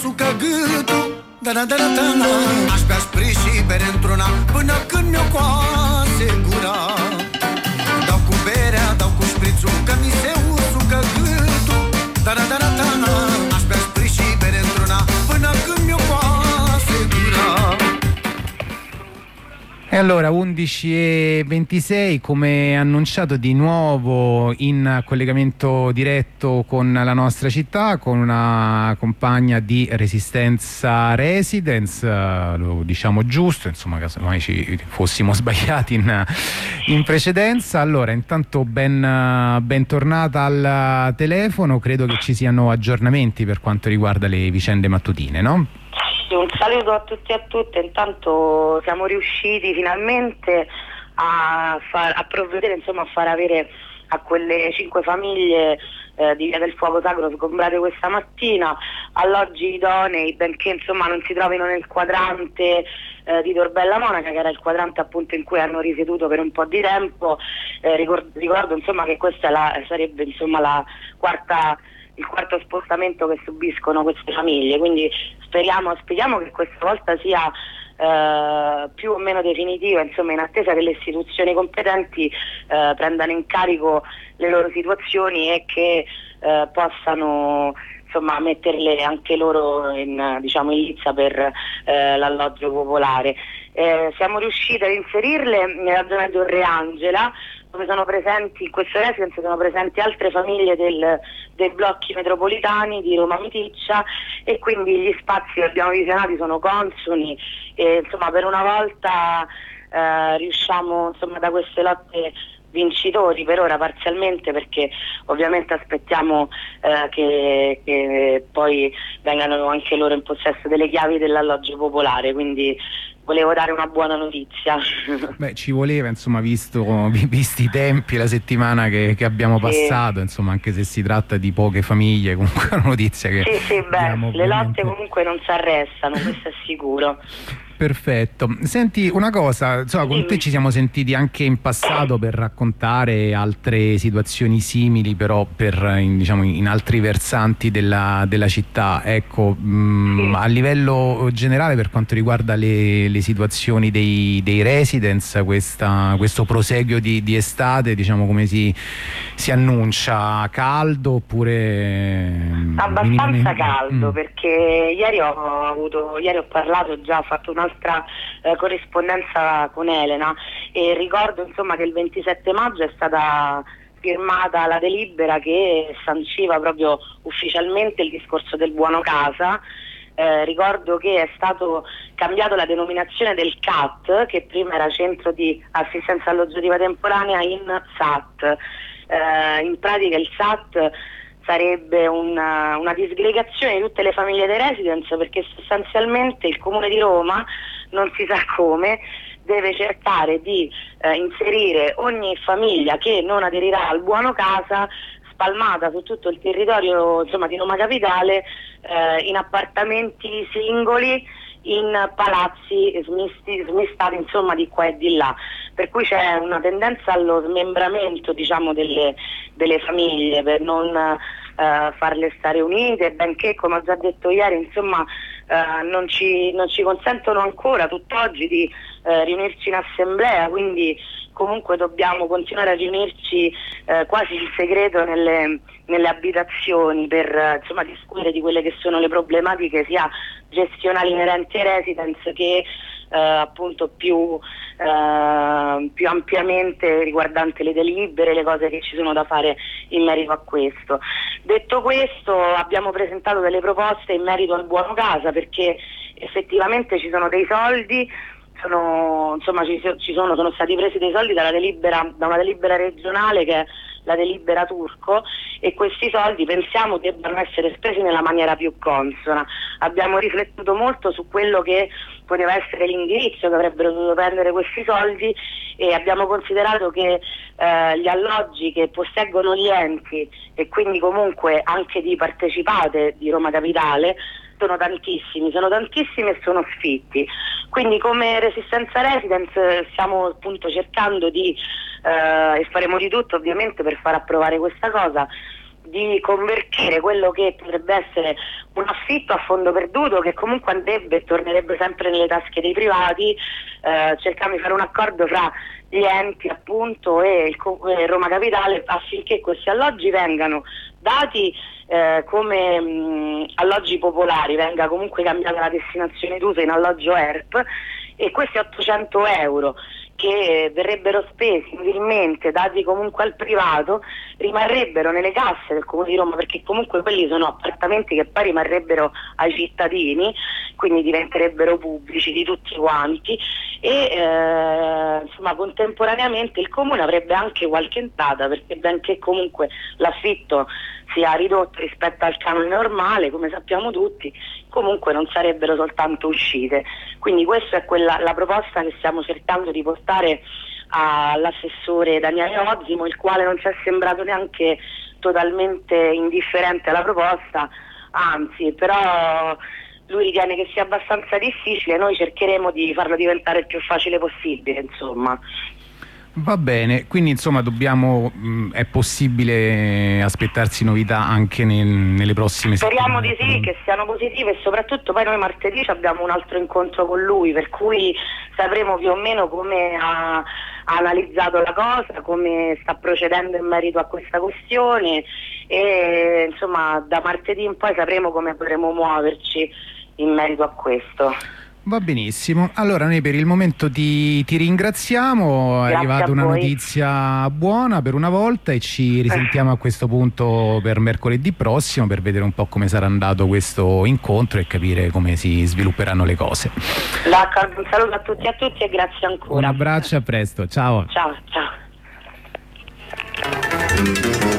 Suca gâtul, da-da-da-da-da. Aș bea sprijin bere într-una până când mi-o coase gura. Dau cu berea, dau cu șprițul, că mi se usucă gâtul, da-da-da-da-da. Aș bea sprijin bere într-una până când mi-o coase gura. E allora 11:26, come annunciato di nuovo in collegamento diretto con la nostra città, con una compagna di Resistenza Residence, lo diciamo giusto, insomma, caso mai ci fossimo sbagliati in precedenza. Allora, intanto bentornata al telefono, credo che ci siano aggiornamenti per quanto riguarda le vicende mattutine, no? Un saluto a tutti e a tutte. Intanto siamo riusciti finalmente a provvedere, insomma, a far avere a quelle 5 famiglie di Via del Fuoco Sacro sgombrate questa mattina alloggi idonei, benché insomma non si trovino nel quadrante di Tor Bella Monaca, che era il quadrante appunto in cui hanno risieduto per un po' di tempo. Ricordo insomma che questa sarebbe insomma il quarto spostamento che subiscono queste famiglie, quindi speriamo che questa volta sia più o meno definitiva, insomma, in attesa che le istituzioni competenti prendano in carico le loro situazioni e che possano insomma metterle anche loro in lizza per l'alloggio popolare. Siamo riusciti ad inserirle nella zona di Torre Angela, dove sono presenti, in questo residence sono presenti altre famiglie dei blocchi metropolitani di Roma Miticcia, e quindi gli spazi che abbiamo visionati sono consoni e insomma per una volta riusciamo insomma da queste lotte vincitori, per ora parzialmente, perché ovviamente aspettiamo che poi vengano anche loro in possesso delle chiavi dell'alloggio popolare, quindi volevo dare una buona notizia. Beh, ci voleva, insomma, visti i tempi, la settimana che abbiamo passato, insomma, anche se si tratta di poche famiglie, comunque è una notizia che le lotte comunque non si arrestano, questo è sicuro. Perfetto. Senti una cosa, insomma, con te ci siamo sentiti anche in passato per raccontare altre situazioni simili, però in altri versanti della città. Ecco, a livello generale, per quanto riguarda le situazioni dei residence, questo proseguio di estate, diciamo, come si annuncia? Caldo oppure abbastanza caldo, perché ieri ho parlato, ho fatto un'altra corrispondenza con Elena, e ricordo insomma che il 27 maggio è stata firmata la delibera che sanciva proprio ufficialmente il discorso del buono casa. Ricordo che è stato cambiato la denominazione del CAT, che prima era Centro di Assistenza Alloggiativa Temporanea, in SAT. In pratica il SAT sarebbe una disgregazione di tutte le famiglie dei residence, perché sostanzialmente il Comune di Roma, non si sa come, deve cercare di inserire ogni famiglia che non aderirà al buono casa, spalmata su tutto il territorio insomma di Roma Capitale, in appartamenti singoli, in palazzi smistati insomma di qua e di là, per cui c'è una tendenza allo smembramento, diciamo, delle famiglie, per non farle stare unite, benché, come ho già detto ieri, insomma, non ci consentono ancora tutt'oggi di riunirci in assemblea, quindi comunque dobbiamo continuare a riunirci quasi in segreto nelle abitazioni per insomma discutere di quelle che sono le problematiche sia gestionali inerenti ai residence che appunto più ampiamente riguardante le delibere, le cose che ci sono da fare in merito a questo. Detto questo, abbiamo presentato delle proposte in merito al buono casa, perché effettivamente ci sono dei soldi, sono stati presi dei soldi da una delibera regionale, che è la delibera Turco, e questi soldi pensiamo debbano essere spesi nella maniera più consona. Abbiamo riflettuto molto su quello che poteva essere l'indirizzo che avrebbero dovuto prendere questi soldi, e abbiamo considerato che gli alloggi che posseggono gli enti, e quindi comunque anche di partecipate di Roma Capitale, sono tantissimi e sono sfitti. Quindi come Resistenza Residence stiamo appunto cercando e faremo di tutto ovviamente per far approvare questa cosa, di convertire quello che potrebbe essere un affitto a fondo perduto, che comunque andrebbe e tornerebbe sempre nelle tasche dei privati, cercando di fare un accordo fra gli enti appunto e Roma Capitale, affinché questi alloggi vengano dati come alloggi popolari, venga comunque cambiata la destinazione d'uso in alloggio ERP, e questi 800 euro che verrebbero spesi inutilmente, dati comunque al privato, rimarrebbero nelle casse del Comune di Roma, perché comunque quelli sono appartamenti che poi rimarrebbero ai cittadini, quindi diventerebbero pubblici di tutti quanti, e insomma contemporaneamente il Comune avrebbe anche qualche entrata, perché benché comunque l'affitto sia ridotto rispetto al canone normale, come sappiamo tutti, comunque non sarebbero soltanto uscite. Quindi questa è la proposta che stiamo cercando di portare all'assessore Daniele Ozzimo, il quale non ci è sembrato neanche totalmente indifferente alla proposta, anzi, però lui ritiene che sia abbastanza difficile. Noi cercheremo di farlo diventare il più facile possibile, insomma. Va bene, quindi insomma è possibile aspettarsi novità anche nelle prossime settimane? Speriamo di sì, che siano positive, e soprattutto poi noi martedì abbiamo un altro incontro con lui, per cui sapremo più o meno come ha analizzato la cosa, come sta procedendo in merito a questa questione, e insomma da martedì in poi sapremo come potremo muoverci in merito a questo. Va benissimo, allora noi per il momento ti ringraziamo. È arrivata una notizia buona per una volta, e ci risentiamo a questo punto per mercoledì prossimo per vedere un po' come sarà andato questo incontro e capire come si svilupperanno le cose. D'accordo, un saluto a tutti e grazie ancora. Un abbraccio, a presto, ciao. Ciao.